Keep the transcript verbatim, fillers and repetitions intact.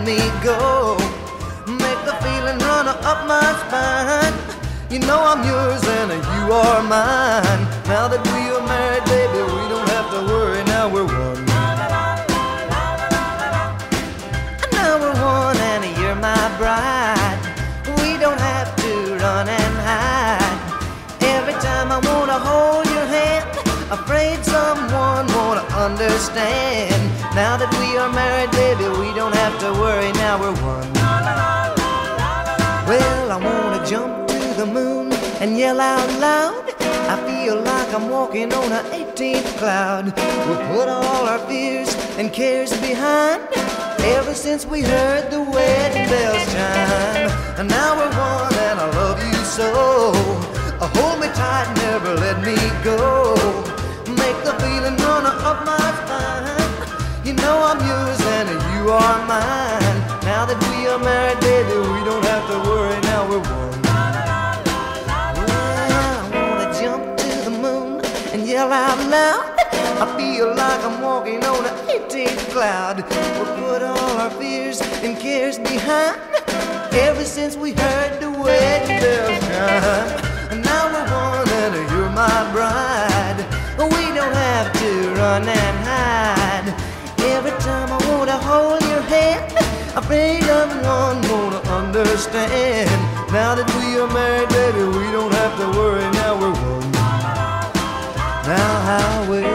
me go. Make the feeling run up my spine. You know I'm yours and you are mine. Now that we are married, baby, we don't have to worry. Now we're one. Now we're one and you're my bride. We don't have to run and hide. Every time I wanna hold your hand, afraid someone won't understand. Now that we are married, baby, we don't have to worry. Now we're one. Well, I wanna jump to the moon and yell out loud. I feel like I'm walking on an eighteenth cloud. We'll put all our fears and cares behind. Ever since we heard the wedding bells chime. And now we're one and I love you so. Hold me tight, never let me go. Make the feeling run up my spine. You know I'm yours and you are mine. Now that we are married, baby, we don't have to worry. Now we're one. Well, I wanna jump to the moon and yell out loud. I feel like I'm walking on an eighteenth cloud. We'll put all our fears and cares behind. Ever since we heard the wedding bells chime. And now we're one and you're my bride. We don't have to run and hide. Every time I wanna hold your hand, afraid someone won't understand. Now that we are married, baby, we don't have to worry. Now we're one. Now how will